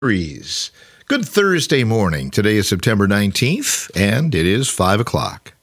Good Thursday morning. Today is September 19th, and it is 5 o'clock.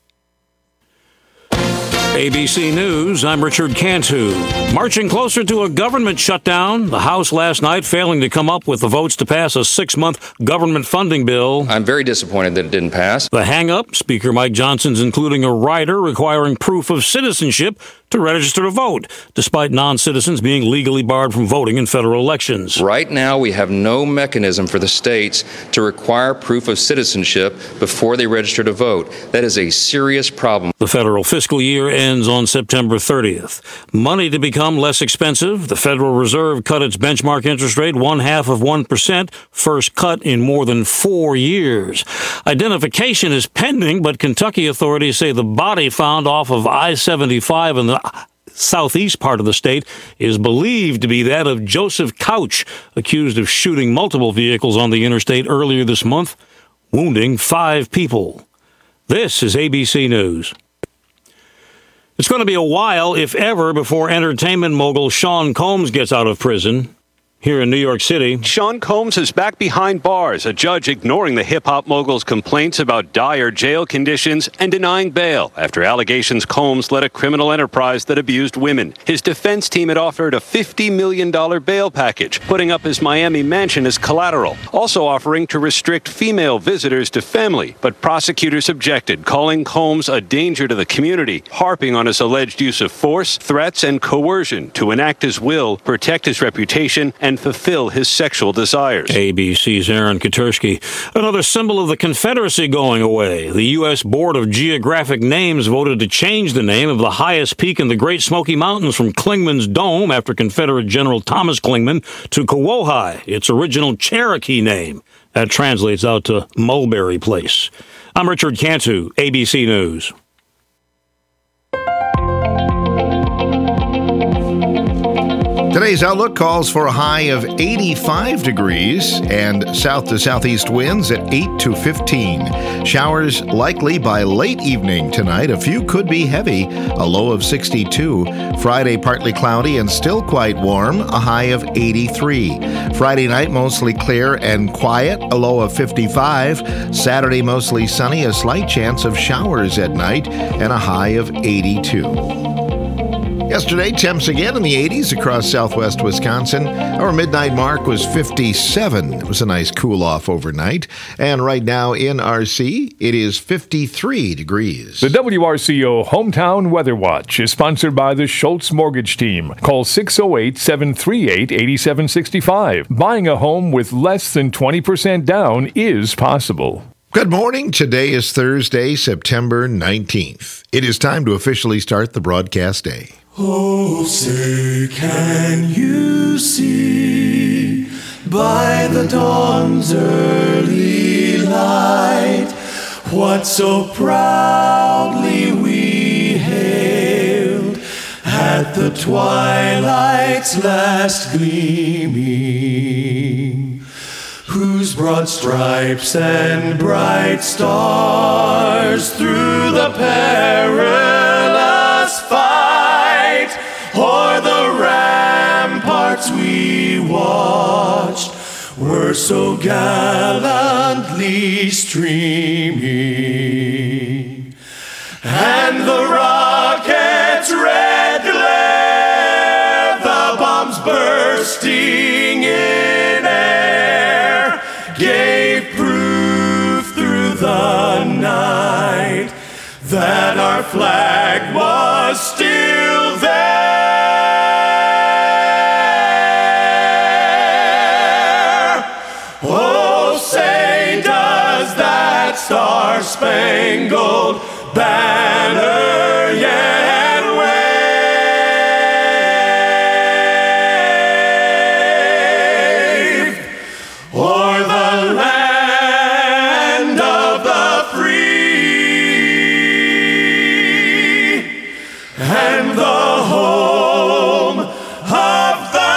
ABC News, I'm Richard Cantu. Marching closer to a government shutdown, the House last night failing to come up with the votes to pass a 6-month government funding bill. I'm very disappointed that it didn't pass. The hang-up, Speaker Mike Johnson's including a rider requiring proof of citizenship to register to vote, despite non-citizens being legally barred from voting in federal elections. Right now, we have no mechanism for the states to require proof of citizenship before they register to vote. That is a serious problem. The federal fiscal year ends on September 30th. Money to become less expensive. The Federal Reserve cut its benchmark interest rate 0.5%, first cut in more than 4 years. Identification is pending, but Kentucky authorities say the body found off of I-75 in the southeast part of the state is believed to be that of Joseph Couch, accused of shooting multiple vehicles on the interstate earlier this month, wounding 5 people. This is ABC News. It's going to be a while, if ever, before entertainment mogul Sean Combs gets out of prison. Here in New York City, Sean Combs is back behind bars, a judge ignoring the hip-hop mogul's complaints about dire jail conditions and denying bail after allegations Combs led a criminal enterprise that abused women. His defense team had offered a $50 million bail package, putting up his Miami mansion as collateral, also offering to restrict female visitors to family. But prosecutors objected, calling Combs a danger to the community, harping on his alleged use of force, threats, and coercion to enact his will, protect his reputation, and fulfill his sexual desires. ABC's Aaron Katersky. Another symbol of the Confederacy going away. The U.S. Board of Geographic Names voted to change the name of the highest peak in the Great Smoky Mountains from Clingman's Dome, after Confederate General Thomas Clingman, to Kawauhi, its original Cherokee name. That translates out to Mulberry Place. I'm Richard Cantu, ABC News. Today's outlook calls for a high of 85 degrees and south to southeast winds at 8 to 15. Showers likely by late evening tonight. A few could be heavy, a low of 62. Friday partly cloudy and still quite warm, a high of 83. Friday night mostly clear and quiet, a low of 55. Saturday mostly sunny, a slight chance of showers at night, and a high of 82. Yesterday, temps again in the 80s across southwest Wisconsin. Our midnight mark was 57. It was a nice cool-off overnight. And right now in RC, it is 53 degrees. The WRCO Hometown Weather Watch is sponsored by the Schultz Mortgage Team. Call 608-738-8765. Buying a home with less than 20% down is possible. Good morning. Today is Thursday, September 19th. It is time to officially start the broadcast day. Oh, say, can you see by the dawn's early light what so proudly we hailed at the twilight's last gleaming, whose broad stripes and bright stars through the perilous fight o'er the ramparts we watched were so gallantly streaming, and the rocket's red glare, the bombs bursting in air, gave proof through the night that our flag was still there. Oh, say, does that star-spangled banner yet wave o'er the land of the free and the home of the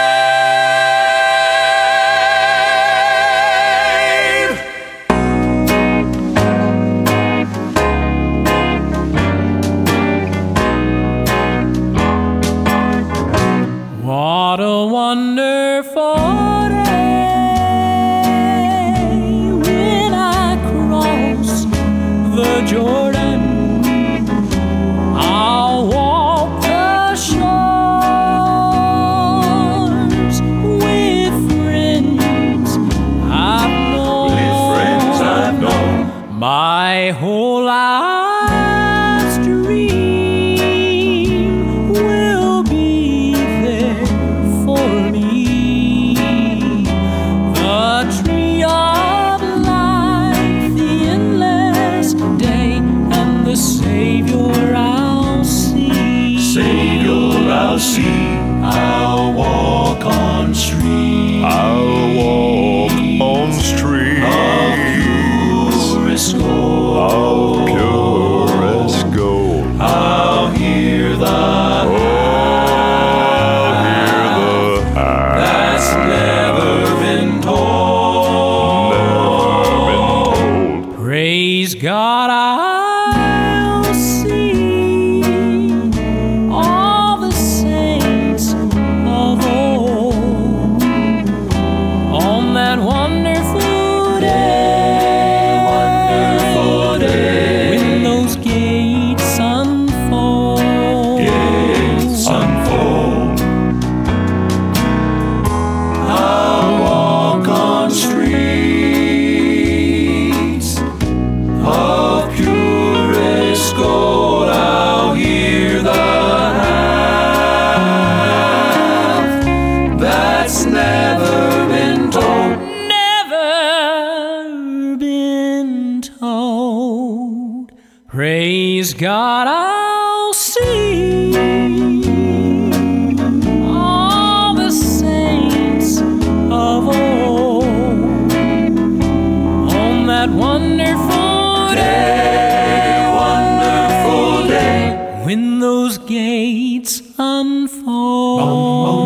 brave? wonderful day when I cross the Jordan. I'll walk the shores with friends I've known. My whole life's dream will be there for me. The tree of life, the endless day, and the Savior I'll see. Savior I'll see. I'll walk on streams. I'll walk on streams Purest gold. of purest gold. I'll hear the that's never been told. Praise God, I'll see all the saints of old on that wonderful day, when those gates unfold. Gates unfold. I'll walk on streets of purest gold. I'll hear the half that's never been told. Never been told. Praise God, I'll see all the saints of old on that wonderful day, when those gates unfold.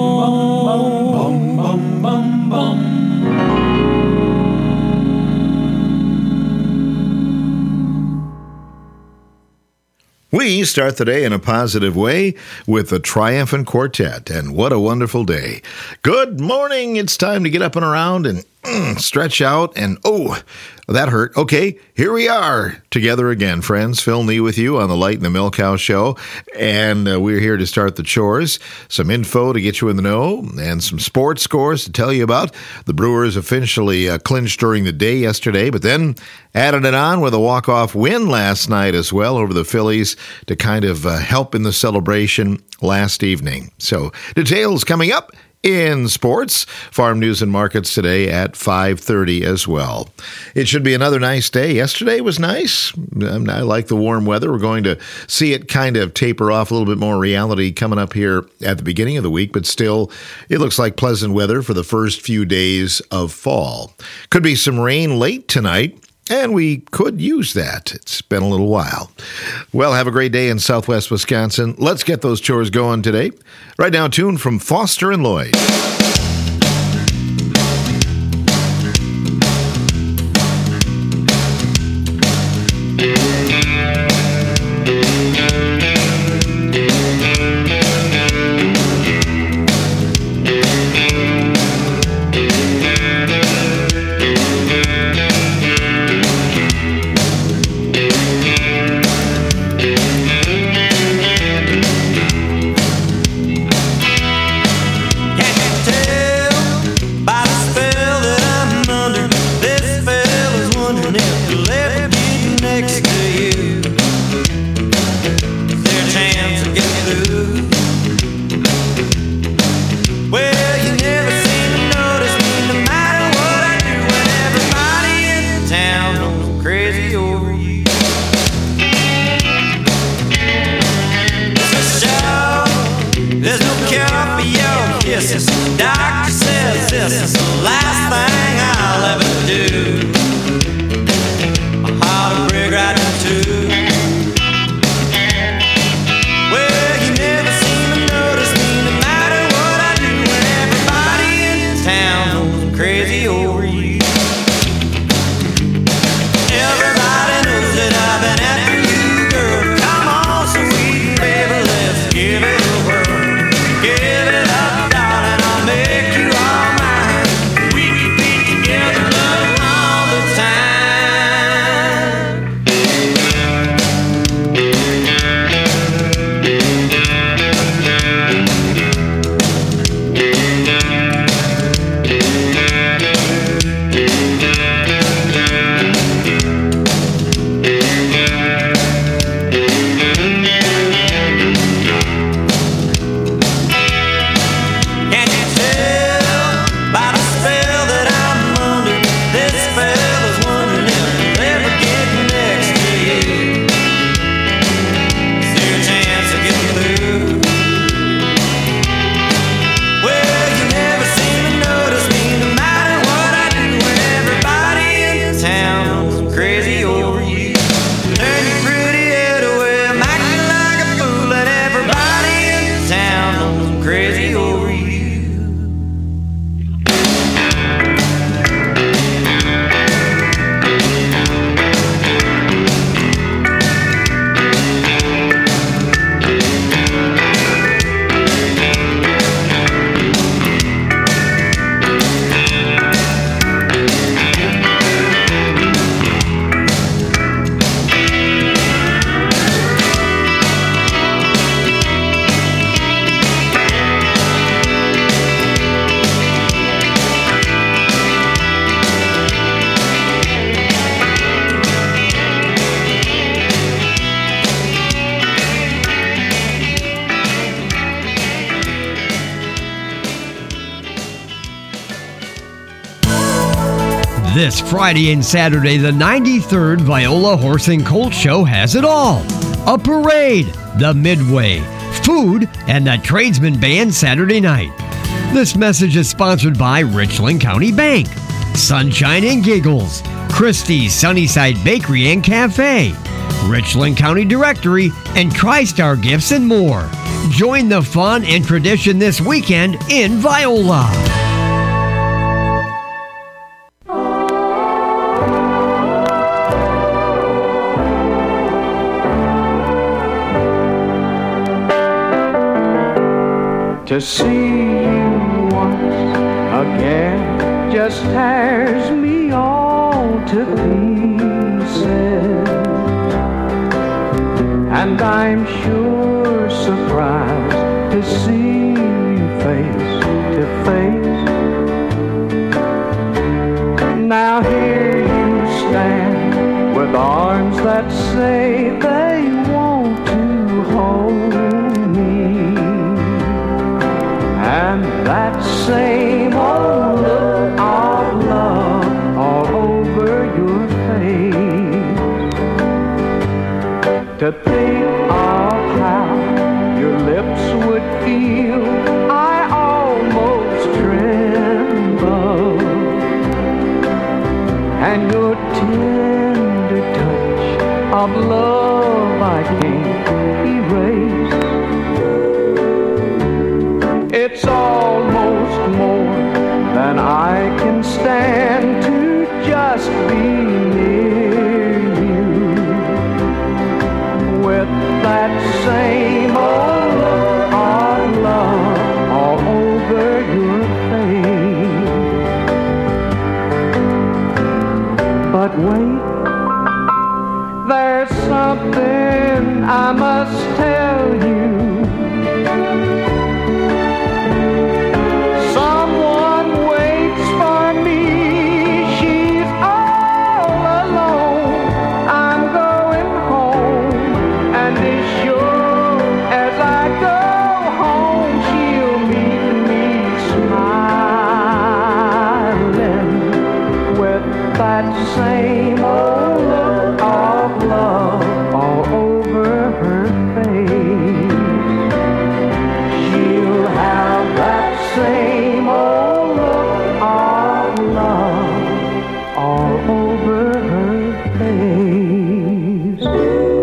We start the day in a positive way with the Triumphant Quartet, and what a wonderful day. Good morning. It's time to get up and around and stretch out, and oh, that hurt. Okay, here we are together again, friends. Phil Nee with you on the Light and the Milk House Show, and we're here to start the chores. Some info to get you in the know, and some sports scores to tell you about. The Brewers officially clinched during the day yesterday, but then added it on with a walk-off win last night as well over the Phillies to kind of help in the celebration last evening. So details coming up in sports. Farm news and markets today at 5:30 as well. It should be another nice day. Yesterday was nice. I like the warm weather. We're going to see it kind of taper off a little bit more reality coming up here at the beginning of the week, but still it looks like pleasant weather for the first few days of fall. Could be some rain late tonight, and we could use that. It's been a little while. Well, have a great day in Southwest Wisconsin. Let's get those chores going today. Right now, tune from Foster and Lloyd. Give it up, darling, I'll make This Friday and Saturday, the 93rd Viola Horse and Colt Show has it all. A parade, the Midway, food, and the Tradesman Band Saturday night. This message is sponsored by Richland County Bank, Sunshine and Giggles, Christie's Sunnyside Bakery and Cafe, Richland County Directory, and TriStar Gifts and more. Join the fun and tradition this weekend in Viola. To see you once again just tears me all to pieces, and I'm sure surprised to see you face to face. Now here you stand with arms that say they want to hold me, and that same old look of love all over your face. To think of how your lips would feel, I almost tremble, and your tender touch of love I can't erase. It's almost more than I can stand to just be near you, with that same old look of love all over your face. But wait, there's something I must tell you. Same old look of love all over her face. She'll have that same old look of love all over her face.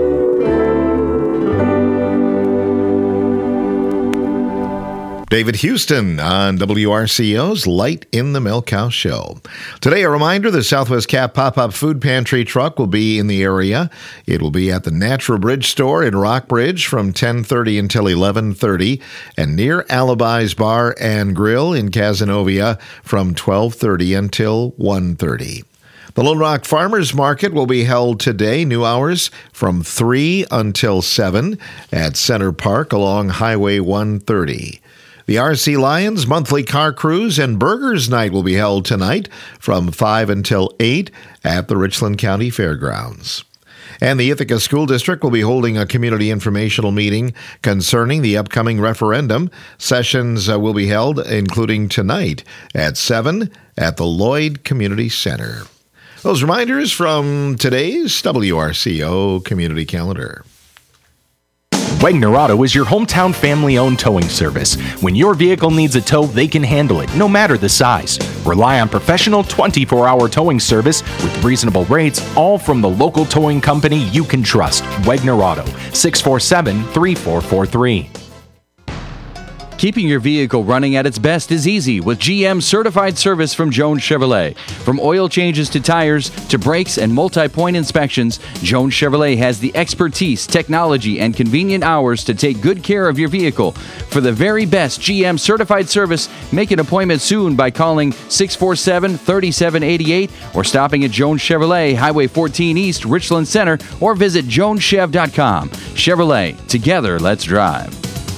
David Houston on WRCO's Light in the Milk House Show. Today, a reminder, the Southwest Cap Pop-Up Food Pantry truck will be in the area. It will be at the Natural Bridge store in Rockbridge from 10:30 until 11:30, and near Alibi's Bar and Grill in Cazenovia from 12:30 until 1:30. The Lone Rock Farmers Market will be held today, new hours from 3 until 7 at Center Park along Highway 130. The RC Lions monthly car cruise and burgers night will be held tonight from 5 until 8 at the Richland County Fairgrounds. And the Ithaca School District will be holding a community informational meeting concerning the upcoming referendum. Sessions will be held, including tonight at 7 at the Lloyd Community Center. Those reminders from today's WRCO Community Calendar. Wegner Auto is your hometown family-owned towing service. When your vehicle needs a tow, they can handle it, no matter the size. Rely on professional 24-hour towing service with reasonable rates, all from the local towing company you can trust. Wegner Auto, 647-3443. Keeping your vehicle running at its best is easy with GM certified service from Jones Chevrolet. From oil changes to tires to brakes and multi-point inspections, Jones Chevrolet has the expertise, technology, and convenient hours to take good care of your vehicle. For the very best GM certified service, make an appointment soon by calling 647-3788 or stopping at Jones Chevrolet, Highway 14 East, Richland Center, or visit joneschev.com. Chevrolet, together let's drive.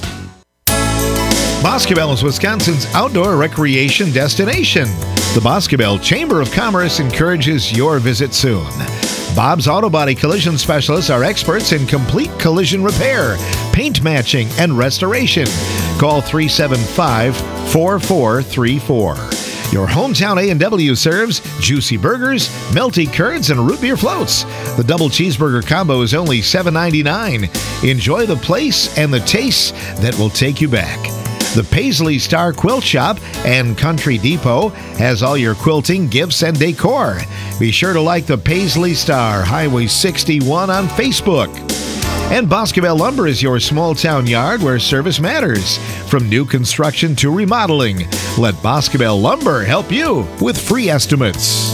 Boscobel is Wisconsin's outdoor recreation destination. The Boscobel Chamber of Commerce encourages your visit soon. Bob's Auto Body Collision Specialists are experts in complete collision repair, paint matching, and restoration. Call 375-4434. Your hometown A&W serves juicy burgers, melty curds, and root beer floats. The double cheeseburger combo is only $7.99. Enjoy the place and the taste that will take you back. The Paisley Star Quilt Shop and Country Depot has all your quilting, gifts, and decor. Be sure to like the Paisley Star, Highway 61 on Facebook. And Boscobel Lumber is your small town yard where service matters. From new construction to remodeling, let Boscobel Lumber help you with free estimates.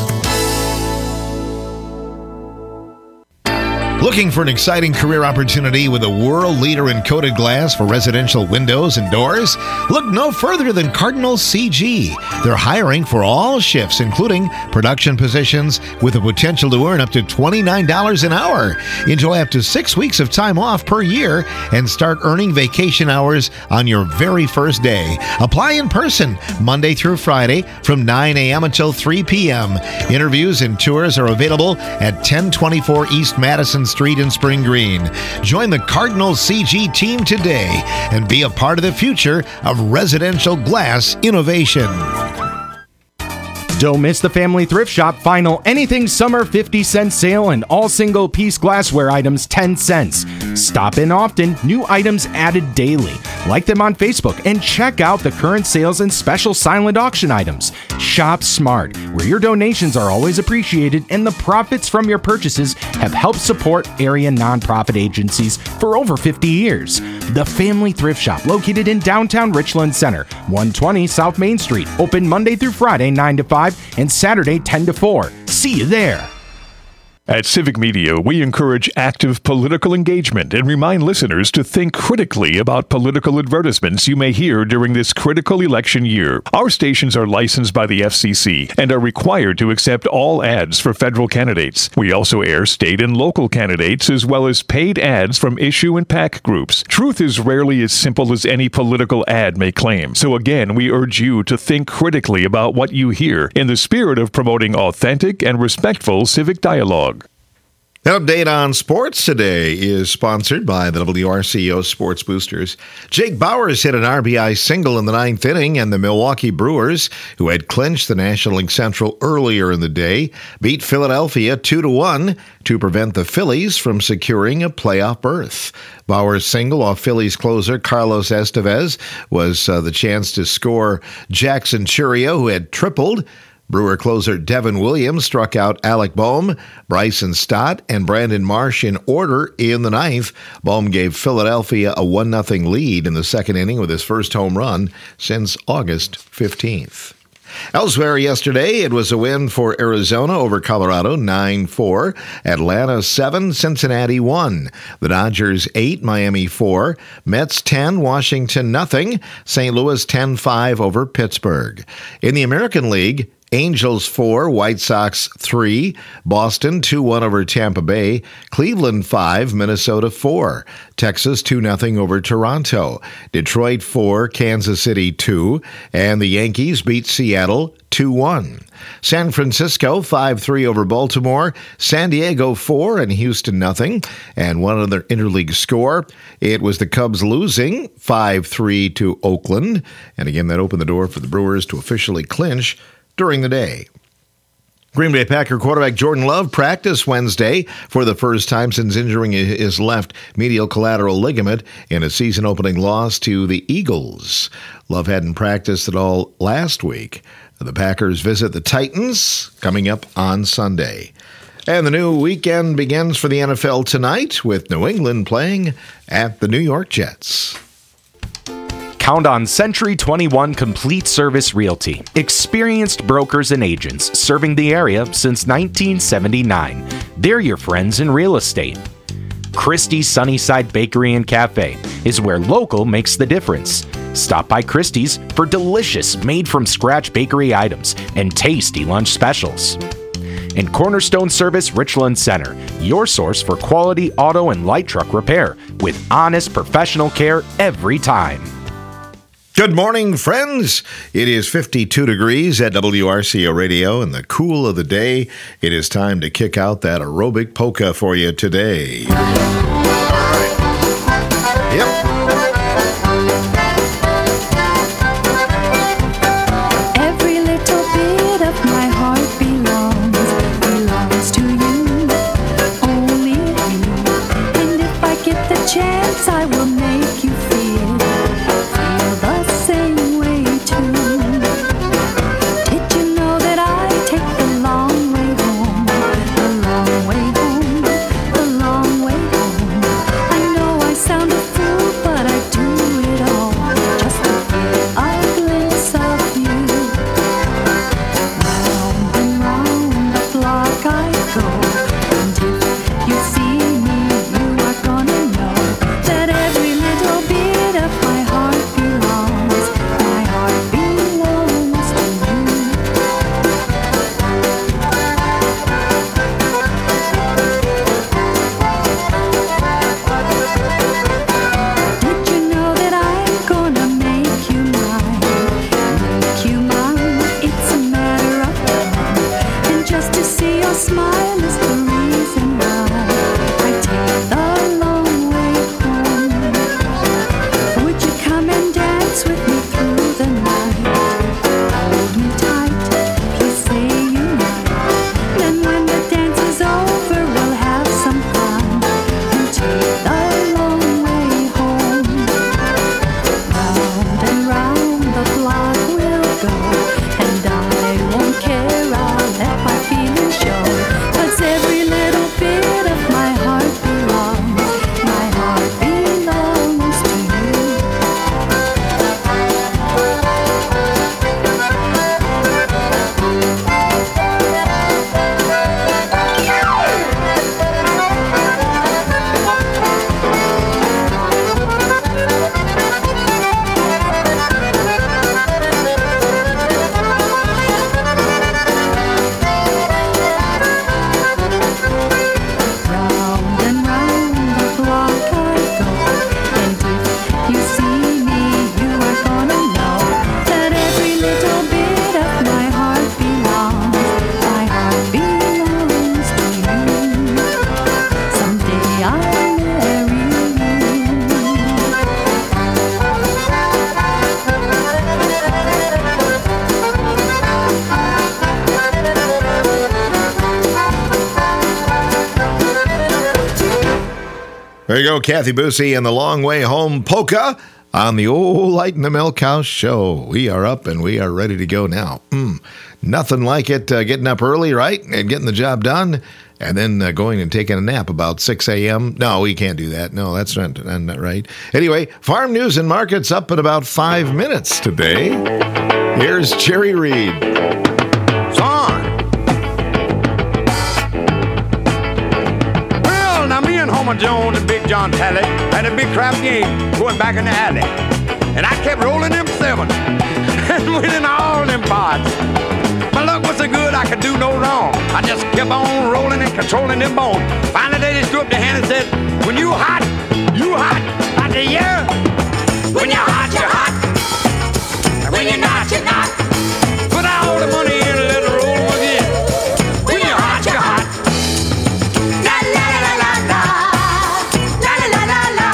Looking for an exciting career opportunity with a world leader in coated glass for residential windows and doors? Look no further than Cardinal CG. They're hiring for all shifts, including production positions, with the potential to earn up to $29 an hour. Enjoy up to 6 weeks of time off per year and start earning vacation hours on your very first day. Apply in person Monday through Friday from 9 a.m. until 3 p.m. Interviews and tours are available at 1024 East Madison Street in Spring Green. Join the Cardinal CG team today and be a part of the future of residential glass innovation. Don't miss the Family Thrift Shop final Anything Summer 50-cent sale and all single-piece glassware items 10 cents. Stop in often, new items added daily. Like them on Facebook and check out the current sales and special silent auction items. Shop smart, where your donations are always appreciated and the profits from your purchases have helped support area nonprofit agencies for over 50 years. The Family Thrift Shop, located in downtown Richland Center, 120 South Main Street, open Monday through Friday 9 to 5 and Saturday 10 to 4. See you there. At Civic Media, we encourage active political engagement and remind listeners to think critically about political advertisements you may hear during this critical election year. Our stations are licensed by the FCC and are required to accept all ads for federal candidates. We also air state and local candidates as well as paid ads from issue and PAC groups. Truth is rarely as simple as any political ad may claim. So again, we urge you to think critically about what you hear in the spirit of promoting authentic and respectful civic dialogue. An update on sports today is sponsored by the WRCO Sports Boosters. Jake Bauers hit an RBI single in the ninth inning, and the Milwaukee Brewers, who had clinched the National League Central earlier in the day, beat Philadelphia 2-1 to prevent the Phillies from securing a playoff berth. Bauers' single off Phillies closer Carlos Estevez was the chance to score Jackson Chourio, who had tripled. Brewer closer Devin Williams struck out Alec Bohm, Bryson Stott, and Brandon Marsh in order in the ninth. Bohm gave Philadelphia a 1-0 lead in the second inning with his first home run since August 15th. Elsewhere yesterday, it was a win for Arizona over Colorado, 9-4. Atlanta 7, Cincinnati 1. The Dodgers 8, Miami 4. Mets 10, Washington 0. St. Louis 10-5 over Pittsburgh. In the American League, Angels 4, White Sox 3, Boston 2-1 over Tampa Bay, Cleveland 5, Minnesota 4, Texas 2-0 over Toronto, Detroit 4, Kansas City 2, and the Yankees beat Seattle 2-1. San Francisco 5-3 over Baltimore, San Diego 4 and Houston 0. And one other interleague score, it was the Cubs losing 5-3 to Oakland. And again, that opened the door for the Brewers to officially clinch during the day. Green Bay Packer quarterback Jordan Love practiced Wednesday for the first time since injuring his left medial collateral ligament in a season-opening loss to the Eagles. Love hadn't practiced at all last week. The Packers visit the Titans coming up on Sunday. And the new weekend begins for the NFL tonight with New England playing at the New York Jets. Count on Century 21 Complete Service Realty. Experienced brokers and agents serving the area since 1979. They're your friends in real estate. Christie's Sunnyside Bakery and Cafe is where local makes the difference. Stop by Christie's for delicious made-from-scratch bakery items and tasty lunch specials. And Cornerstone Service Richland Center, your source for quality auto and light truck repair with honest professional care every time. Good morning, friends. It is 52 degrees at WRCO Radio, and the cool of the day, it is time to kick out that aerobic polka for you today. All right. Yep. Every little There you go, Kathy Boosie and the Long Way Home Polka on the old Light in the Milk House show. We are up and we are ready to go now. Nothing like it getting up early, right? And getting the job done. And then going and taking a nap about 6 a.m. No, we can't do that. No, that's not right. Anyway, farm news and markets up in about 5 minutes today. Here's Jerry Reed. Son. Well, now me and Homer Jones and Big John Talley had a big crap game going back in the alley. And I kept rolling them sevens and winning all them pots. My luck was so good I could do no wrong. I just kept on rolling and controlling them bones. Finally they just threw up their hand and said, when you hot, you hot. I said, yeah. When you're hot, you're hot. And when you're not, you're not. Put all the money in and let it roll again. When you're hot, you're hot. La la la la la. La la la la la.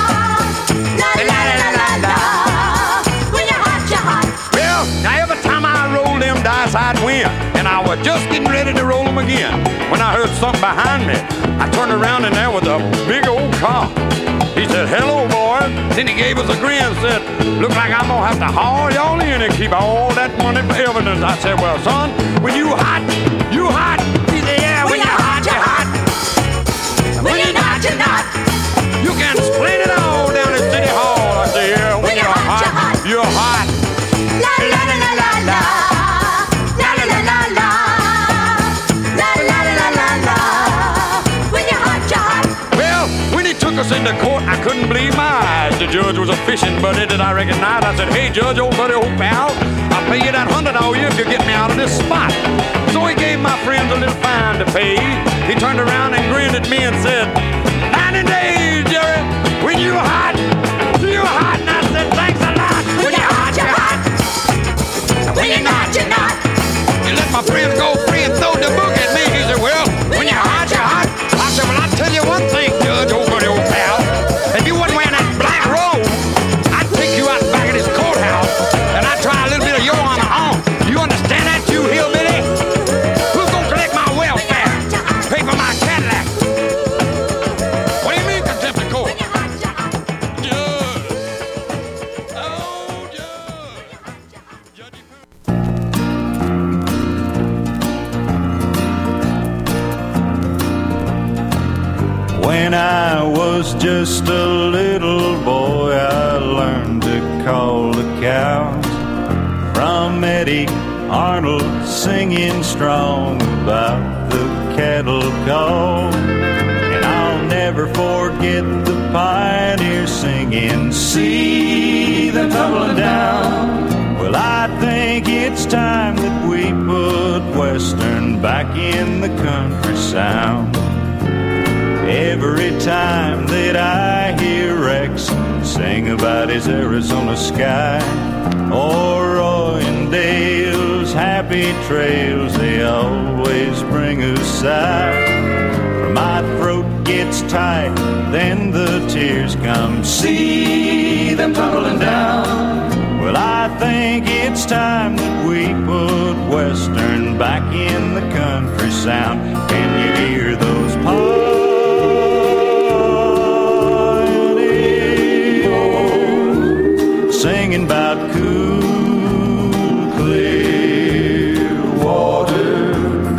La la la la la. When you're hot, you're hot. Well, now every time I roll them dice, I'd win. And I was just getting ready to roll them again when I heard something behind me. I turned around and there was a big old car. He said, hello, boy. Then he gave us a grin and said, look like I'm going to have to haul y'all in and keep all that money for evidence. I said, well, son, when you hot, you hot. He said, yeah, when you're hot, you're hot. When you're not, you're not. You can explain it all down at City Hall. I said, yeah, when you're hot, you're hot. La la la la la la. La la la la la. La la la la la. When you're hot, you're hot. Well, when he took us into court, I couldn't believe my eyes. The judge was a fishing buddy that I recognized. I said, hey, judge, old buddy, old pal, I'll pay you that $100 all you if you get me out of this spot. So he gave my friends a little fine to pay. He turned around and grinned at me and said, 90 days, Jerry, when you hot, you hot. And I said, thanks a lot. When you're hot, you're hot. When you're not, you're not. You let my friends go free and throw the book at me. He said, well, when you're hot, you're hot. I said, well, I'll tell you one thing, judge, old buddy, old pal. If you wasn't wearing that black robe, I'd take you out back of this courthouse and I'd try a little bit of your on the arm. You understand that, you hillbilly? Who's gonna collect my welfare? Pay for my Cadillac? What do you mean, contempt of court? Judge. Oh, judge. When I was just a little boy, I learned to call the cows. From Eddie Arnold singing strong about the cattle call. And I'll never forget the pioneers singing, see them tumbling down. Well, I think it's time that we put Western back in the country sound. Every time that I hear Rex sing about his Arizona sky, or Roy and Dale's happy trails, they always bring a sigh. My throat gets tight, then the tears come, see them tumbling down. Well, I think it's time that we put Western back in the country sound. Can you hear those pioneers singing about cool, clear water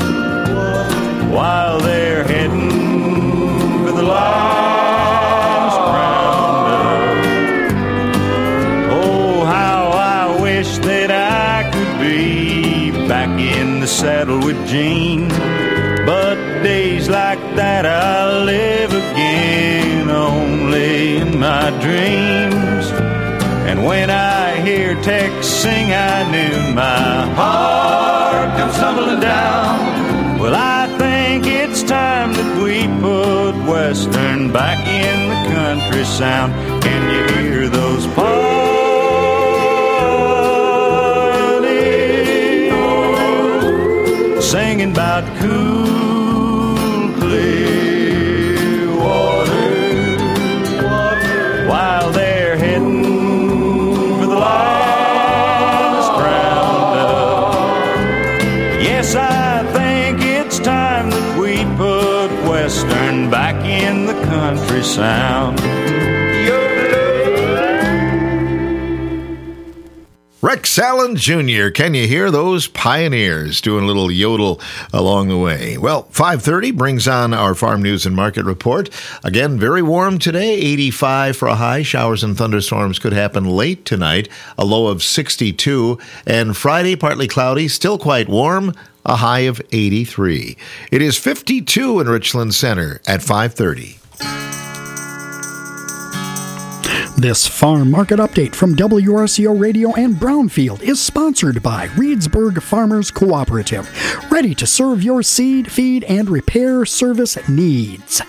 while they're heading for the last roundup? Oh, how I wish that I could be back in the saddle with Gene. But days like that I live again only in my dreams. And when I hear Tex sing, I knew my heart comes tumbling down. Well, I think it's time that we put Western back in the country sound. Can you hear those pioneers singing about cool, clear water while they're heading for the last roundup? Yes, I think it's time that we put Western back in the country country sound. Rex Allen Jr., can you hear those pioneers doing a little yodel along the way? Well, 5:30 brings on our farm news and market report. Again, very warm today, 85 for a high. Showers and thunderstorms could happen late tonight, a low of 62. And Friday, partly cloudy, still quite warm, a high of 83. It is 52 in Richland Center at 5:30. This farm market update from WRCO Radio and Brownfield is sponsored by Reedsburg Farmers Cooperative, ready to serve your seed, feed, and repair service needs.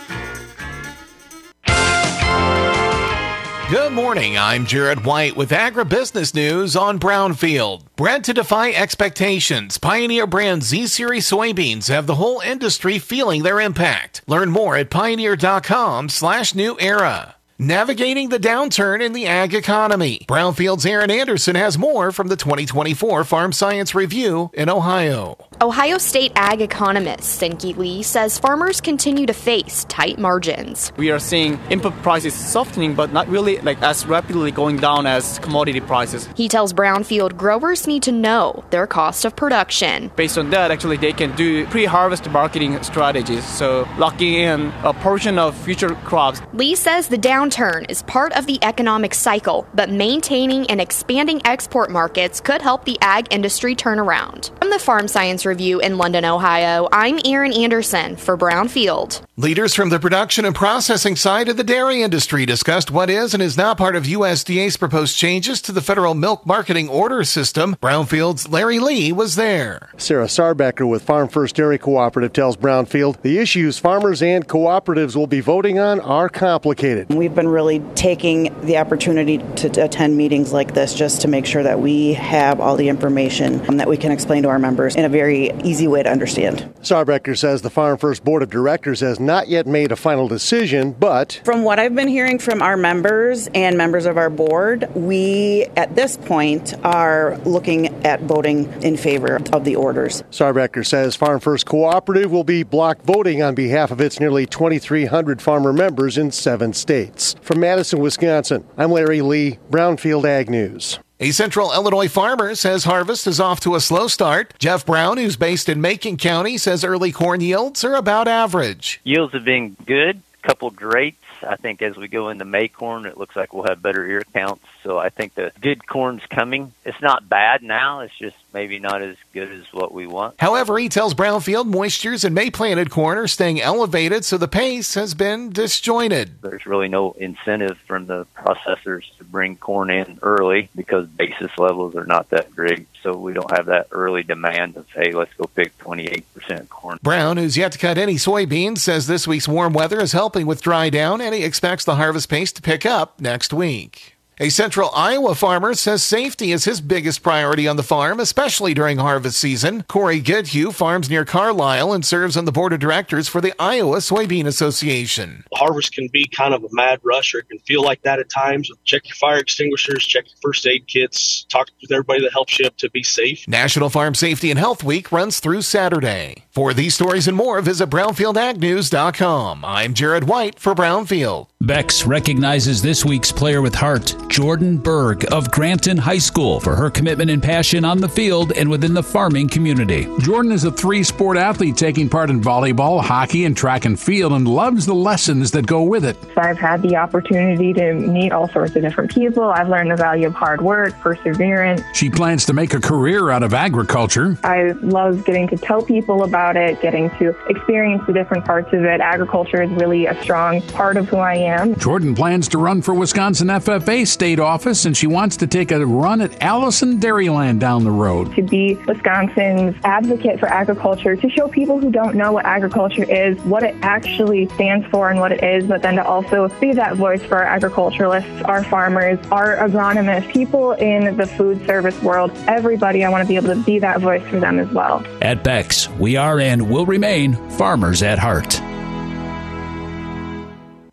Good morning, I'm Jared White with Agribusiness News on Brownfield. Bred to defy expectations, Pioneer brand Z-Series soybeans have the whole industry feeling their impact. Learn more at pioneer.com/new era. Navigating the downturn in the ag economy. Brownfield's Aaron Anderson has more from the 2024 Farm Science Review in Ohio. Ohio State ag economist Senki Lee says farmers continue to face tight margins. We are seeing input prices softening, but not really as rapidly going down as commodity prices. He tells Brownfield growers need to know their cost of production. Based on that, actually, they can do pre-harvest marketing strategies, so locking in a portion of future crops. Lee says the downturn is part of the economic cycle, but maintaining and expanding export markets could help the ag industry turn around. From the Farm Science Review in London, Ohio, I'm Aaron Anderson for Brownfield. Leaders from the production and processing side of the dairy industry discussed what is and is not part of USDA's proposed changes to the federal milk marketing order system. Brownfield's Larry Lee was there. Sarah Sarbecker with Farm First Dairy Cooperative tells Brownfield the issues farmers and cooperatives will be voting on are complicated. We've been really taking the opportunity to attend meetings like this just to make sure that we have all the information that we can explain to our members in a very easy way to understand. Sarbecker says the Farm First Board of Directors has not yet made a final decision, but from what I've been hearing from our members and members of our board, we at this point are looking at voting in favor of the orders. Sarbecker says Farm First Cooperative will be block voting on behalf of its nearly 2,300 farmer members in 7 states. From Madison, Wisconsin, I'm Larry Lee, Brownfield Ag News. A Central Illinois farmer says harvest is off to a slow start. Jeff Brown, who's based in Macon County, says early corn yields are about average. Yields have been good, couple greats. I think as we go into May corn, it looks like we'll have better ear counts. So I think the good corn's coming. It's not bad now. It's just maybe not as good as what we want. However, he tells Brownfield moistures in May planted corn are staying elevated, so the pace has been disjointed. There's really no incentive from the processors to bring corn in early because basis levels are not that great. So we don't have that early demand of, hey, let's go pick 28% corn. Brown, who's yet to cut any soybeans, says this week's warm weather is helping with dry down, and he expects the harvest pace to pick up next week. A Central Iowa farmer says safety is his biggest priority on the farm, especially during harvest season. Corey Goodhue farms near Carlisle and serves on the board of directors for the Iowa Soybean Association. Harvest can be kind of a mad rush, or it can feel like that at times. Check your fire extinguishers, check your first aid kits, talk with everybody that helps you to be safe. National Farm Safety and Health Week runs through Saturday. For these stories and more, visit BrownfieldAgNews.com. I'm Jared White for Brownfield. Bex recognizes this week's player with heart, Jordan Berg of Granton High School, for her commitment and passion on the field and within the farming community. Jordan is a 3-sport athlete taking part in volleyball, hockey, and track and field, and loves the lessons that go with it. I've had the opportunity to meet all sorts of different people. I've learned the value of hard work, perseverance. She plans to make a career out of agriculture. I love getting to tell people about it, getting to experience the different parts of it. Agriculture is really a strong part of who I am. Jordan plans to run for Wisconsin FFA state office, and she wants to take a run at Allison Dairyland down the road. To be Wisconsin's advocate for agriculture, to show people who don't know what agriculture is, what it actually stands for and what it is, but then to also be that voice for our agriculturalists, our farmers, our agronomists, people in the food service world, everybody. I want to be able to be that voice for them as well. At Bex, we are and will remain farmers at heart.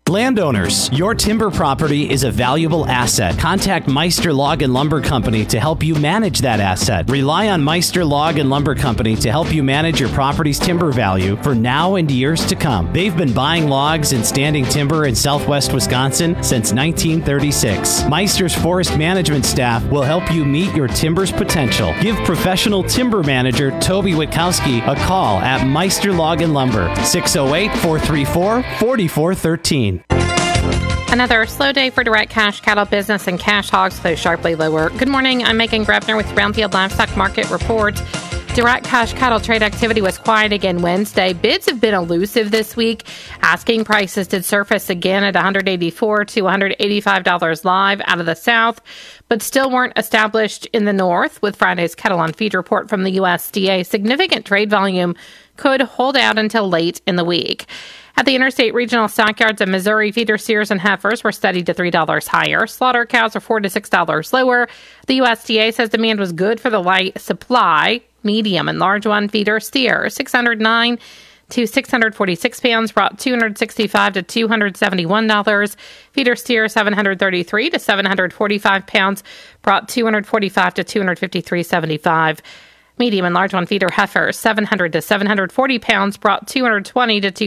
Landowners, your timber property is a valuable asset. Contact Meister Log and Lumber Company to help you manage that asset. Rely on Meister Log and Lumber Company to help you manage your property's timber value for now and years to come. They've been buying logs and standing timber in southwest Wisconsin since 1936. Meister's forest management staff will help you meet your timber's potential. Give professional timber manager Toby Witkowski a call at Meister Log and Lumber, 608-434-4413. Another slow day for direct cash cattle business, and cash hogs close sharply lower. Good morning. I'm Megan Grebner with Brownfield Livestock Market Report. Direct cash cattle trade activity was quiet again Wednesday. Bids have been elusive this week. Asking prices did surface again at $184 to $185 live out of the south, but still weren't established in the north. With Friday's cattle on feed report from the USDA, significant trade volume could hold out until late in the week. At the interstate regional stockyards of Missouri, feeder steers and heifers were steady to $3 higher. Slaughter cows are $4 to $6 lower. The USDA says demand was good for the light supply. Medium and large one feeder steer, 609 to 646 pounds, brought $265 to $271. Feeder steer, 733 to 745 pounds, brought $245 to $253.75. Medium and large one feeder heifer, 700 to 740 pounds, brought $220 to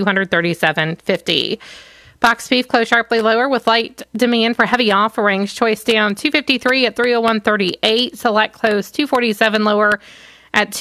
$237.50. Box beef closed sharply lower with light demand for heavy offerings. Choice down $253 at $301.38. Select closed $247 lower at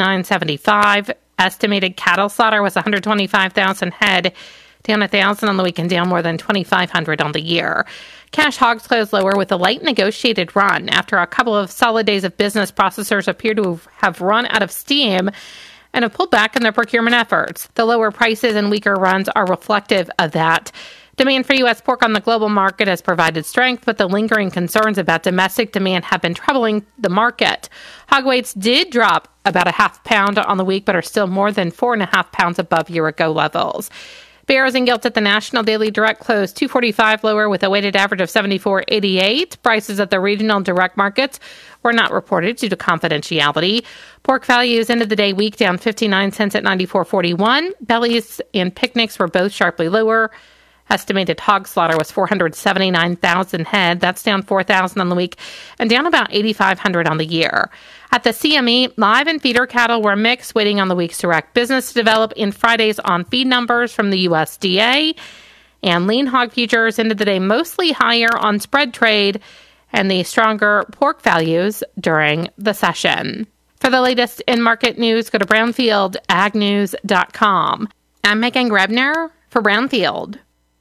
$289.75. Estimated cattle slaughter was 125,000 head, down 1,000 on the week and down more than 2,500 on the year. Cash hogs closed lower with a light negotiated run. After a couple of solid days of business, processors appear to have run out of steam and have pulled back in their procurement efforts. The lower prices and weaker runs are reflective of that. Demand for U.S. pork on the global market has provided strength, but the lingering concerns about domestic demand have been troubling the market. Hog weights did drop about a half pound on the week, but are still more than 4.5 pounds above year-ago levels. Bears and gilts at the National Daily Direct closed $245 lower with a weighted average of $74.88. Prices at the regional direct markets were not reported due to confidentiality. Pork values ended the day weak, down 59 cents at $94.41. Bellies and picnics were both sharply lower. Estimated hog slaughter was 479,000 head. That's down 4,000 on the week and down about 8,500 on the year. At the CME, live and feeder cattle were mixed, waiting on the week's direct business to develop in Friday's on-feed numbers from the USDA. And lean hog futures ended the day mostly higher on spread trade and the stronger pork values during the session. For the latest in market news, go to brownfieldagnews.com. I'm Megan Grebner for Brownfield.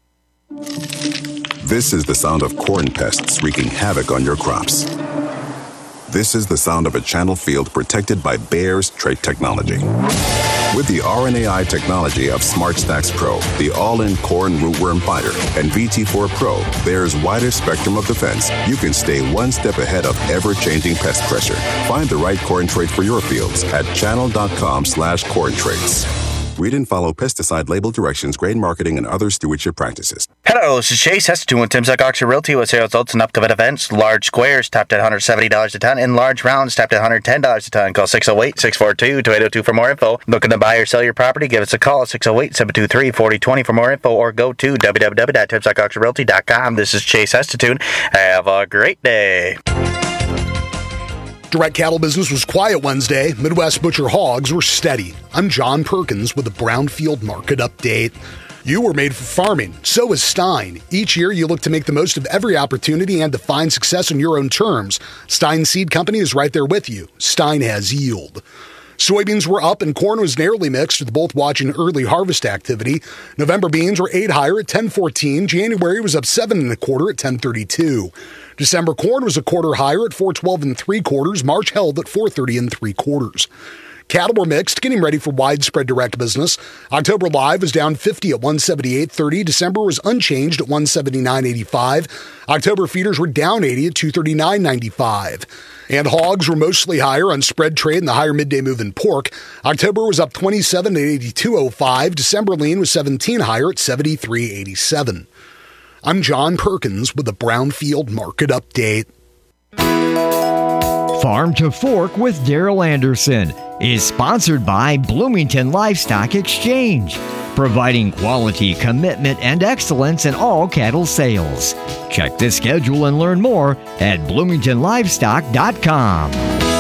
This is the sound of corn pests wreaking havoc on your crops. This is the sound of a channel field protected by Bayer's trait technology. With the RNAi technology of SmartStax Pro, the all-in corn rootworm fighter, and VT4 Pro, Bayer's wider spectrum of defense, you can stay one step ahead of ever-changing pest pressure. Find the right corn trait for your fields at channel.com/corn traits. Read and follow pesticide label directions, grain marketing, and other stewardship practices. Hello, this is Chase Heston with Tim's Oxford Realty with sales results and upcoming events. Large squares topped at $170 a ton and large rounds topped at $110 a ton. Call 608-642-2802 for more info. Looking to buy or sell your property? Give us a call at 608-723-4020 for more info or go to www.timsoxfordrealty.com. This is Chase Heston. Have a great day. Direct cattle business was quiet Wednesday. Midwest butcher hogs were steady. I'm John Perkins with the Brownfield Market Update. You were made for farming. So is Stein. Each year, you look to make the most of every opportunity and to find success on your own terms. Stein Seed Company is right there with you. Stein has yield. Soybeans were up and corn was narrowly mixed, with both watching early harvest activity. November beans were 8 higher at 10.14. January was up 7 1/4 at 10.32. December corn was a quarter higher at 4.12 3/4. March held at 4.30 3/4. Cattle were mixed, getting ready for widespread direct business. October live was down 50 at 178.30. December was unchanged at 179.85. October feeders were down 80 at 239.95. And hogs were mostly higher on spread trade and the higher midday move in pork. October was up 27 at 82.05. December lean was 17 higher at 73.87. I'm John Perkins with the Brownfield Market Update. Farm to Fork with Daryl Anderson. is sponsored by Bloomington Livestock Exchange, providing quality, commitment, and excellence in all cattle sales. Check the schedule and learn more at bloomingtonlivestock.com.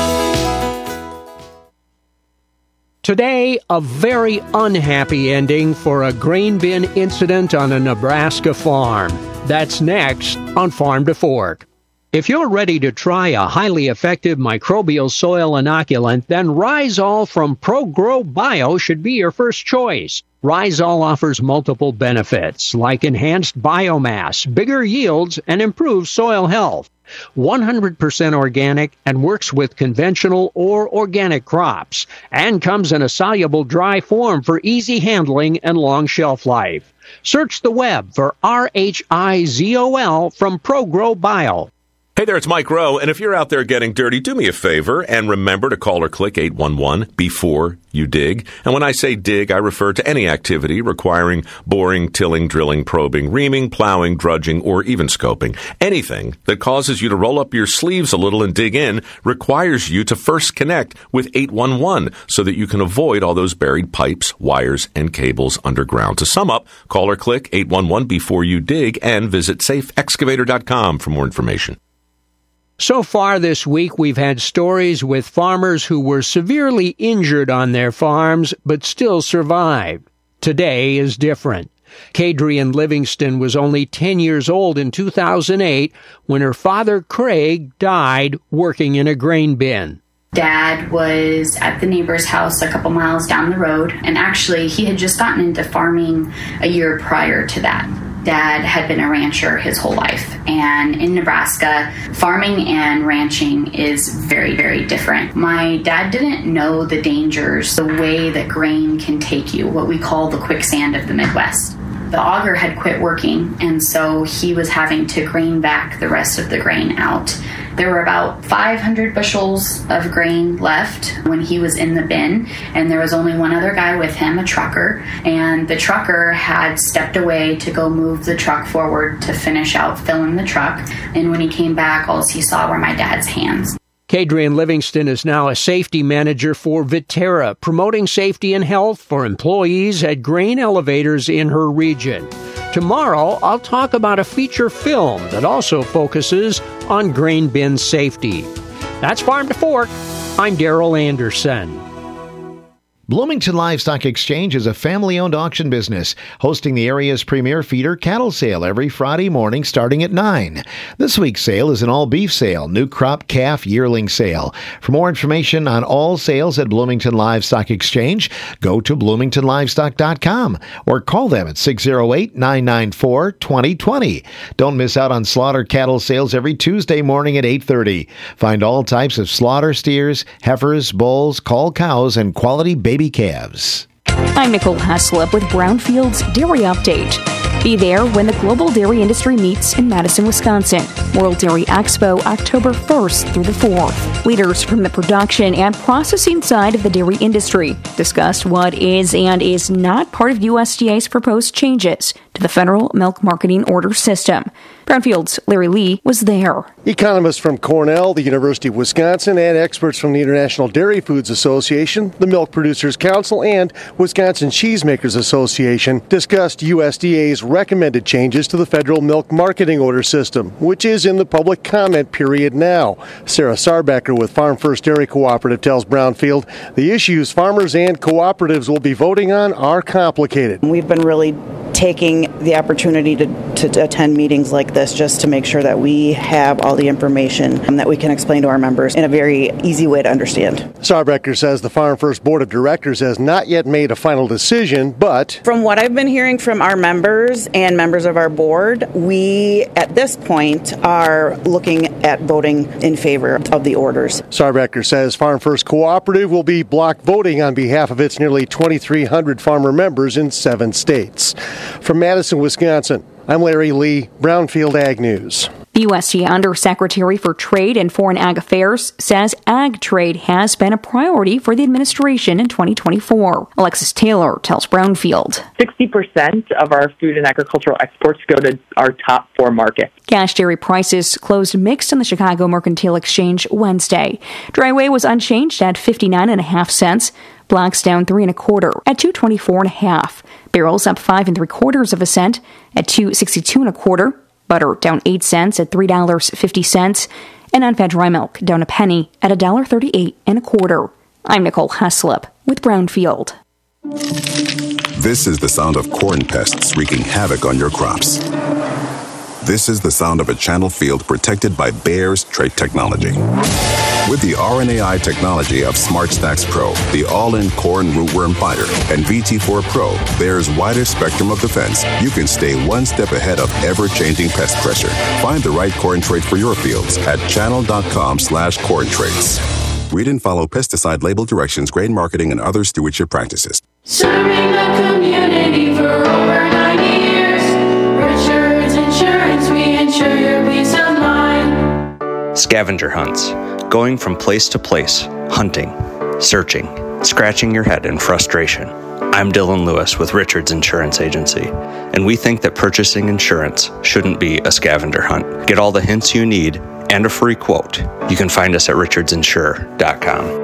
Today, a very unhappy ending for a grain bin incident on a Nebraska farm. That's next on Farm to Fork. If you're ready to try a highly effective microbial soil inoculant, then Rhizol from ProGrow Bio should be your first choice. Rhizol offers multiple benefits like enhanced biomass, bigger yields, and improved soil health. 100% organic and works with conventional or organic crops, and comes in a soluble dry form for easy handling and long shelf life. Search the web for RHIZOL from ProGrow Bio. Hey there, it's Mike Rowe, and if you're out there getting dirty, do me a favor and remember to call or click 811 before you dig. And when I say dig, I refer to any activity requiring boring, tilling, drilling, probing, reaming, plowing, drudging, or even scoping. Anything that causes you to roll up your sleeves a little and dig in requires you to first connect with 811 so that you can avoid all those buried pipes, wires, and cables underground. To sum up, call or click 811 before you dig and visit safeexcavator.com for more information. So far this week, we've had stories with farmers who were severely injured on their farms but still survived. Today is different. Kadrian Livingston was only 10 years old in 2008 when her father, Craig, died working in a grain bin. Dad was at the neighbor's house a couple miles down the road, and actually he had just gotten into farming a year prior to that. Dad had been a rancher his whole life, and in Nebraska, farming and ranching is very, very different. My dad didn't know the dangers, the way that grain can take you, what we call the quicksand of the Midwest. The auger had quit working, and so he was having to grain back the rest of the grain out. There were about 500 bushels of grain left when he was in the bin, and there was only one other guy with him, a trucker, and the trucker had stepped away to go move the truck forward to finish out filling the truck, and when he came back, all he saw were my dad's hands. Kadrian Livingston is now a safety manager for Viterra, promoting safety and health for employees at grain elevators in her region. Tomorrow, I'll talk about a feature film that also focuses on grain bin safety. That's Farm to Fork. I'm Daryl Anderson. Bloomington Livestock Exchange is a family-owned auction business hosting the area's premier feeder cattle sale every Friday morning starting at 9. This week's sale is an all-beef sale, new crop calf yearling sale. For more information on all sales at Bloomington Livestock Exchange, go to bloomingtonlivestock.com or call them at 608-994-2020. Don't miss out on slaughter cattle sales every Tuesday morning at 8:30. Find all types of slaughter steers, heifers, bulls, cull cows, and quality baby calves. I'm Nicole Haslip with Brownfield's Dairy Update. Be there when the global dairy industry meets in Madison, Wisconsin. World Dairy Expo, October 1st through the 4th. Leaders from the production and processing side of the dairy industry discussed what is and is not part of USDA's proposed changes to the federal milk marketing order system. Brownfield's Larry Lee was there. Economists from Cornell, the University of Wisconsin, and experts from the International Dairy Foods Association, the Milk Producers Council, and Wisconsin Cheesemakers Association discussed USDA's recommended changes to the federal milk marketing order system, which is in the public comment period now. Sarah Sarbecker with Farm First Dairy Cooperative tells Brownfield the issues farmers and cooperatives will be voting on are complicated. We've been really taking the opportunity to attend meetings like this just to make sure that we have all the information and that we can explain to our members in a very easy way to understand. Sarbecker says the Farm First Board of Directors has not yet made a final decision, but from what I've been hearing from our members and members of our board, we at this point are looking at voting in favor of the orders. Sarbecker says Farm First Cooperative will be block voting on behalf of its nearly 2,300 farmer members in 7 states. From Madison, Wisconsin, I'm Larry Lee, Brownfield Ag News. The USDA Undersecretary for Trade and Foreign Ag Affairs says ag trade has been a priority for the administration in 2024. Alexis Taylor tells Brownfield. 60% of our food and agricultural exports go to our top 4 markets. Cash dairy prices closed mixed on the Chicago Mercantile Exchange Wednesday. Dry whey was unchanged at 59.5 cents. Blacks down 3 1/4 at 224.5. Barrels up 5 3/4 cents at 262 1/4. Butter down 8 cents at $3.50, and unfed dry milk down a penny at $1.38 1/4. I'm Nicole Heslop with Brownfield. This is the sound of corn pests wreaking havoc on your crops. This is the sound of a channel field protected by Bayer's trait technology. With the RNAi technology of SmartStax Pro, the all-in corn rootworm fighter, and VT4 Pro, Bayer's widest spectrum of defense, you can stay one step ahead of ever-changing pest pressure. Find the right corn trait for your fields at channel.com/corn traits. Read and follow pesticide label directions, grain marketing, and other stewardship practices. Serving the community for over 90 years. Richards Insurance, we insure your peace of mind. Scavenger hunts. Going from place to place, hunting, searching, scratching your head in frustration. I'm Dylan Lewis with Richards Insurance Agency, and we think that purchasing insurance shouldn't be a scavenger hunt. Get all the hints you need and a free quote. You can find us at richardsinsure.com.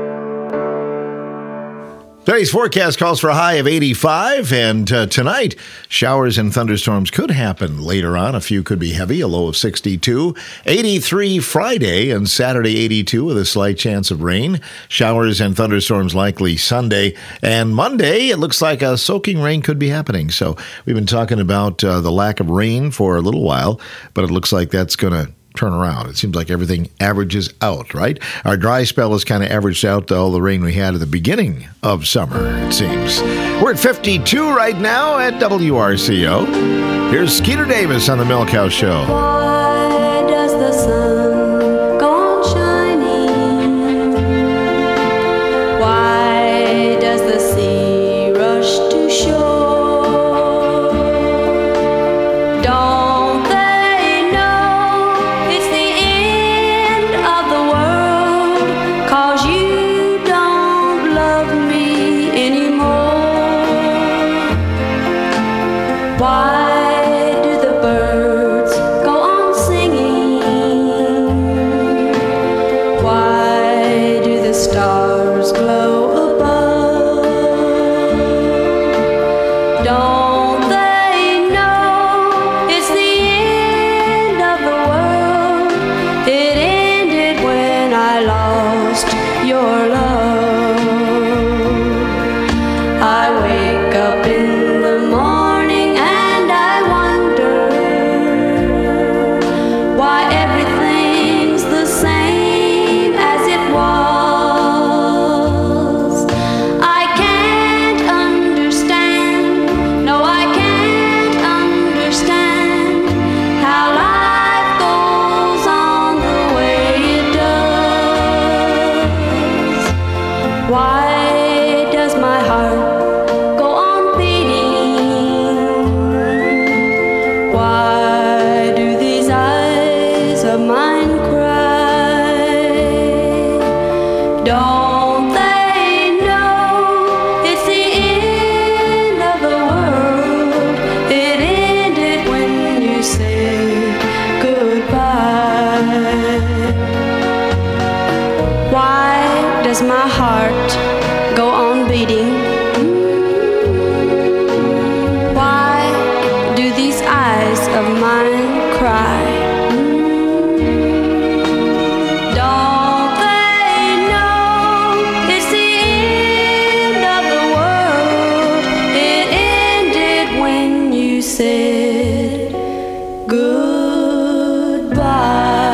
Today's forecast calls for a high of 85, and tonight, showers and thunderstorms could happen later on. A few could be heavy, a low of 62. 83 Friday and Saturday 82 with a slight chance of rain. Showers and thunderstorms likely Sunday. And Monday, it looks like a soaking rain could be happening. So we've been talking about the lack of rain for a little while, but it looks like that's going to turn around. It seems like everything averages out, right? Our dry spell has kind of averaged out all the rain we had at the beginning of summer, it seems. We're at 52 right now at WRCO. Here's Skeeter Davis on the Milk House Show. Why does the sun go on shining? Why does the sea rush to shore? Don't they know it's the end of the world? 'Cause you don't love me anymore. Why do the birds go on singing? Why do the stars glow above? Don't they know it's the end of the world? It ended when I lost your love. I wake up in the morning and I wonder why everything's the same as it was. I can't understand, no I can't understand how life goes on the way it does. Why does my heart go on beating? Why do these eyes of mine cry? Don't they know it's the end of the world? It ended when you said goodbye. Why does my heart go on beating? Why do these eyes of mine cry? Don't they know it's the end of the world? It ended when you said goodbye.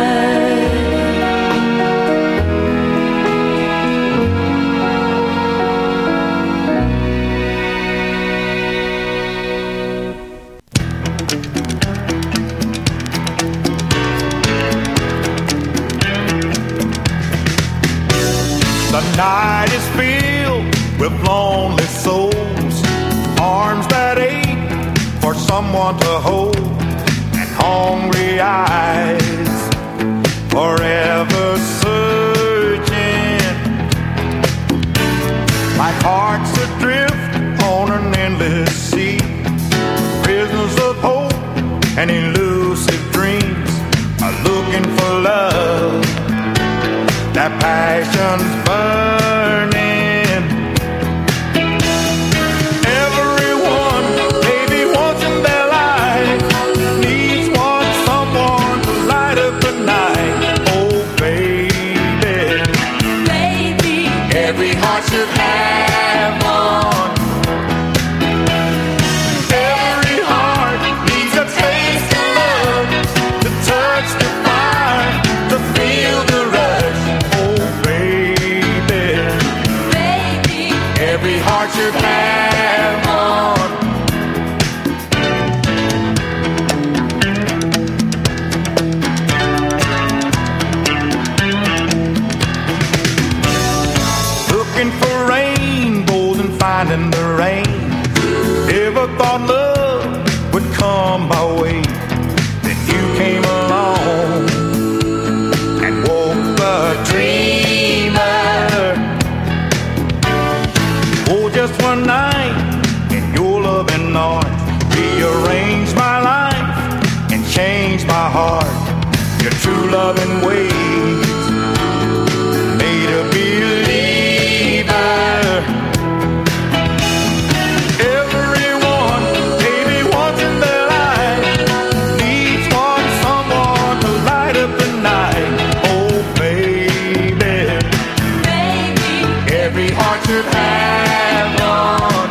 The night is filled with lonely souls, arms that ache for someone to hold, and hungry eyes, forever searching, like hearts adrift on an endless sea, prisoners of hope and elusive dreams are looking for love. That passion's burning. Everyone, maybe once in their life, needs someone to light up the night. Oh, baby, baby, every heart should have one. Every heart needs a taste of love, to touch the fire, to feel the rush. Oh, baby, baby, every heart should have one. Looking for rainbows and finding the rain. Never thought love would come my way. Then you came along and woke the dreamer. Oh, just one night in your loving arms rearranged my life and changed my heart. Your true loving ways made a believer. Everyone, maybe once in their life, needs someone to light up the night. Oh, baby, baby, every heart should have one.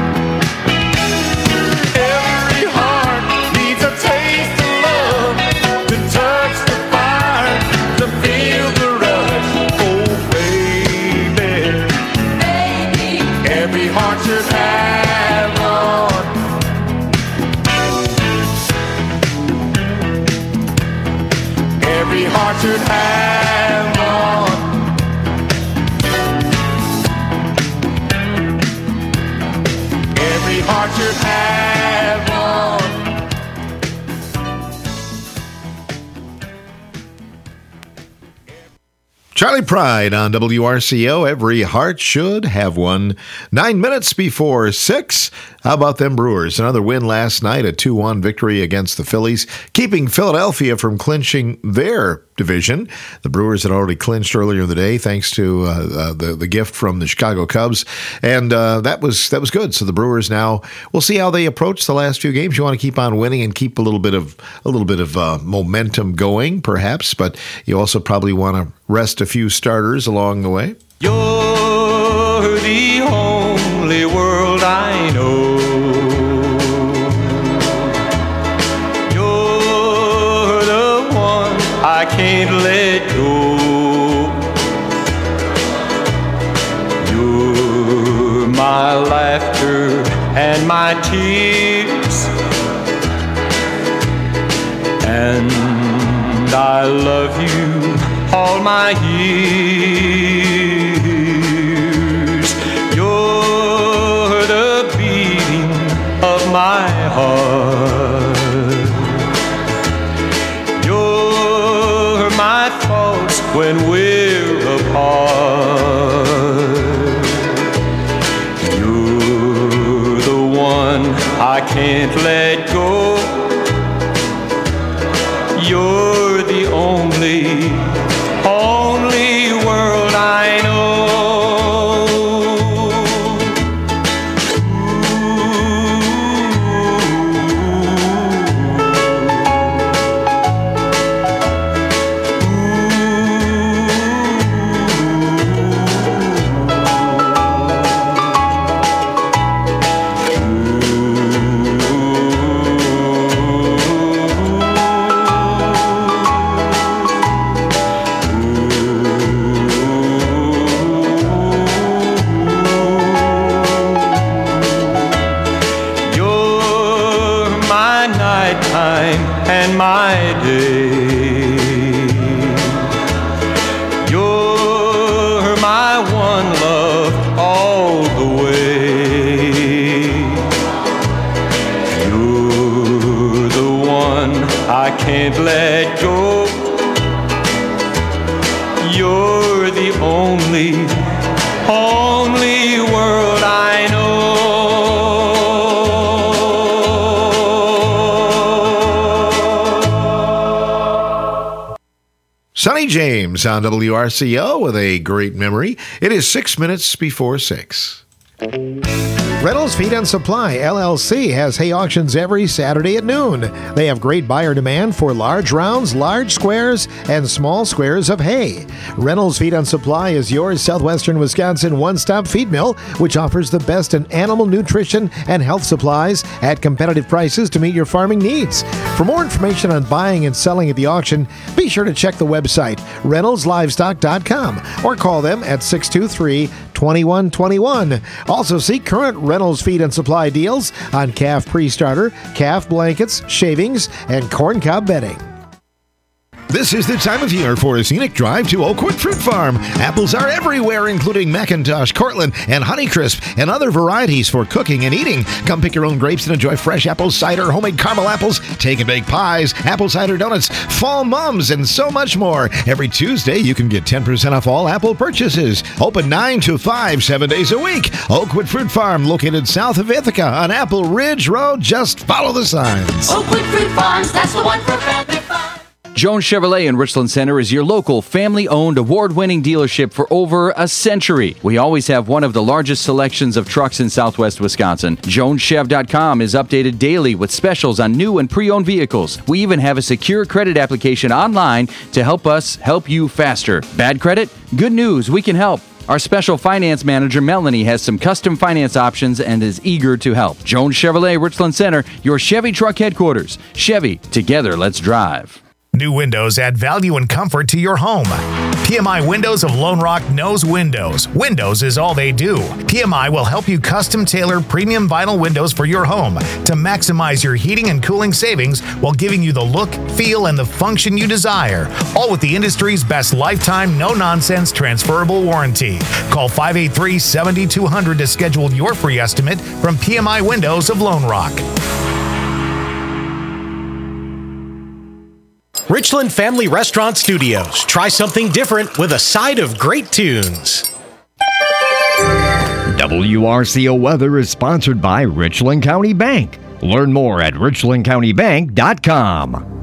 Every heart needs a taste of love, to touch the fire, to feel the rush. Oh, baby, baby, every heart should have one. Every heart should have one. Every heart should have one. Charlie Pride on WRCO. Every heart should have one. 9 minutes before 6. How about them Brewers? Another win last night, a 2-1 victory against the Phillies, keeping Philadelphia from clinching their division. The Brewers had already clinched earlier in the day thanks to the gift from the Chicago Cubs, and that was good. So the Brewers now, we'll see how they approach the last few games. You want to keep on winning and keep a little bit of momentum going, perhaps, but you also probably want to rest a few starters along the way. You're the only world I know. You're the one I can't let go. You're my laughter and my tears, and I love you all my years. You're the beating of my heart. You're my thoughts when we're apart. You're the one I can't let go. You're the only world can't let go. You're the only world I know. Sonny James on WRCO with a great memory. It is 6 minutes before 6. Reynolds Feed and Supply, LLC, has hay auctions every Saturday at noon. They have great buyer demand for large rounds, large squares, and small squares of hay. Reynolds Feed and Supply is your southwestern Wisconsin one-stop feed mill, which offers the best in animal nutrition and health supplies at competitive prices to meet your farming needs. For more information on buying and selling at the auction, be sure to check the website, reynoldslivestock.com, or call them at 623-2121. Also see current Reynolds Feed and Supply deals on calf pre-starter, calf blankets, shavings, and corn cob bedding. This is the time of year for a scenic drive to Oakwood Fruit Farm. Apples are everywhere, including McIntosh, Cortland, and Honeycrisp, and other varieties for cooking and eating. Come pick your own grapes and enjoy fresh apple cider, homemade caramel apples, take and bake pies, apple cider donuts, fall mums, and so much more. Every Tuesday, you can get 10% off all apple purchases. Open 9 to 5, 7 days a week. Oakwood Fruit Farm, located south of Ithaca on Apple Ridge Road. Just follow the signs. Oakwood Fruit Farms, that's the one for family fun. Jones Chevrolet in Richland Center is your local family-owned, award-winning dealership for over a century. We always have one of the largest selections of trucks in southwest Wisconsin. JonesChev.com is updated daily with specials on new and pre-owned vehicles. We even have a secure credit application online to help us help you faster. Bad credit? Good news, we can help. Our special finance manager, Melanie, has some custom finance options and is eager to help. Jones Chevrolet, Richland Center, your Chevy truck headquarters. Chevy, together, let's drive. New windows add value and comfort to your home. PMI Windows of Lone Rock knows windows. Windows is all they do. PMI will help you custom tailor premium vinyl windows for your home to maximize your heating and cooling savings while giving you the look, feel, and the function you desire. All with the industry's best lifetime, no-nonsense transferable warranty. Call 583-7200 to schedule your free estimate from PMI Windows of Lone Rock. Richland Family Restaurant Studios. Try something different with a side of great tunes. WRCO Weather is sponsored by Richland County Bank. Learn more at richlandcountybank.com.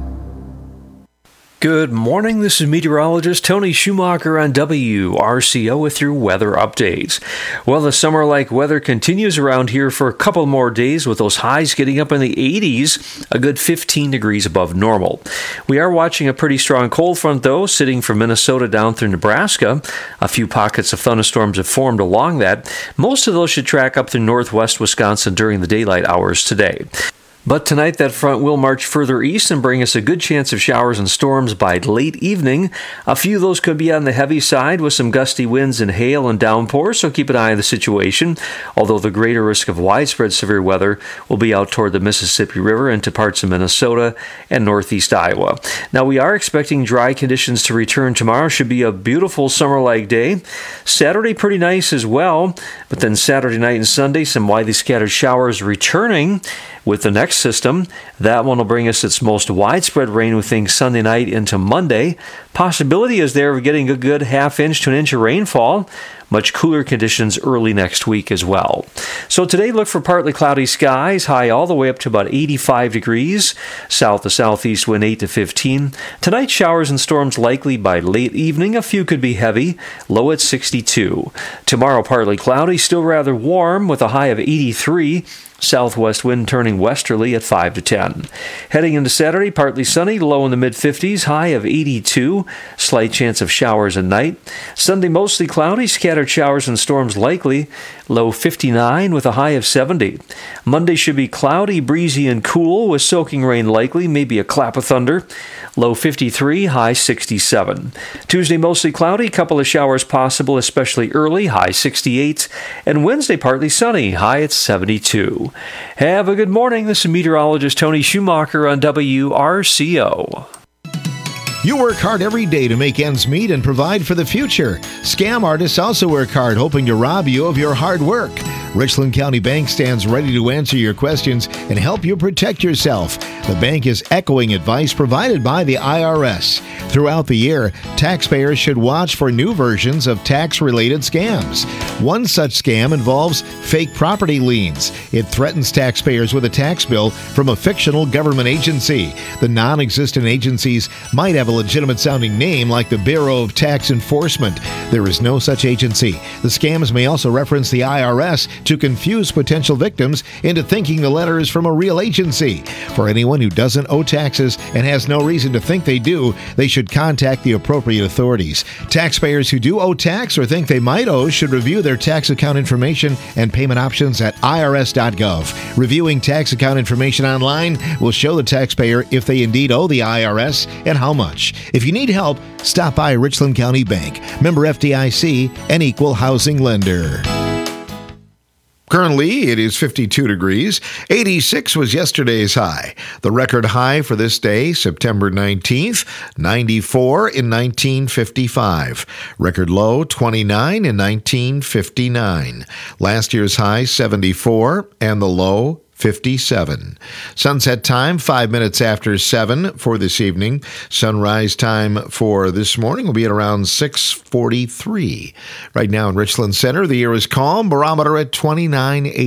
Good morning, this is meteorologist Tony Schumacher on WRCO with your weather updates. Well, the summer-like weather continues around here for a couple more days with those highs getting up in the 80s, a good 15 degrees above normal. We are watching a pretty strong cold front, though, sitting from Minnesota down through Nebraska. A few pockets of thunderstorms have formed along that. Most of those should track up through northwest Wisconsin during the daylight hours today. But tonight, that front will march further east and bring us a good chance of showers and storms by late evening. A few of those could be on the heavy side with some gusty winds and hail and downpours, so keep an eye on the situation, although the greater risk of widespread severe weather will be out toward the Mississippi River into parts of Minnesota and northeast Iowa. Now, we are expecting dry conditions to return tomorrow. Should be a beautiful summer-like day. Saturday, pretty nice as well, but then Saturday night and Sunday, some widely scattered showers returning. With the next system, that one will bring us its most widespread rain, we think, Sunday night into Monday. Possibility is there of getting a good half-inch to an inch of rainfall. Much cooler conditions early next week as well. So today, look for partly cloudy skies, high all the way up to about 85 degrees. South to southeast wind 8 to 15. Tonight, showers and storms likely by late evening. A few could be heavy, low at 62. Tomorrow, partly cloudy, still rather warm with a high of 83. Southwest wind turning westerly at 5 to 10. Heading into Saturday, partly sunny, low in the mid-50s, high of 82. Slight chance of showers at night. Sunday, mostly cloudy, scattered showers and storms likely, low 59 with a high of 70. Monday should be cloudy, breezy, and cool with soaking rain likely, maybe a clap of thunder. Low 53, high 67. Tuesday, mostly cloudy, couple of showers possible, especially early, high 68. And Wednesday, partly sunny, high at 72. Have a good morning. This is meteorologist Tony Schumacher on WRCO. You work hard every day to make ends meet and provide for the future. Scam artists also work hard, hoping to rob you of your hard work. Richland County Bank stands ready to answer your questions and help you protect yourself. The bank is echoing advice provided by the IRS. Throughout the year, taxpayers should watch for new versions of tax-related scams. One such scam involves fake property liens. It threatens taxpayers with a tax bill from a fictional government agency. The non-existent agencies might have a legitimate-sounding name like the Bureau of Tax Enforcement. There is no such agency. The scams may also reference the IRS to confuse potential victims into thinking the letter is from a real agency. For anyone who doesn't owe taxes and has no reason to think they do, they should contact the appropriate authorities. Taxpayers who do owe tax or think they might owe should review their tax account information and payment options at irs.gov. Reviewing tax account information online will show the taxpayer if they indeed owe the IRS and how much. If you need help, stop by Richland County Bank, member FDIC, and equal housing lender. Currently, it is 52 degrees. 86 was yesterday's high. The record high for this day, September 19th, 94 in 1955. Record low, 29 in 1959. Last year's high, 74, and the low, 57. Sunset time, 5 minutes after 7 for this evening. Sunrise time for this morning will be at around 6:43. Right now in Richland Center, the air is calm, barometer at 29.8.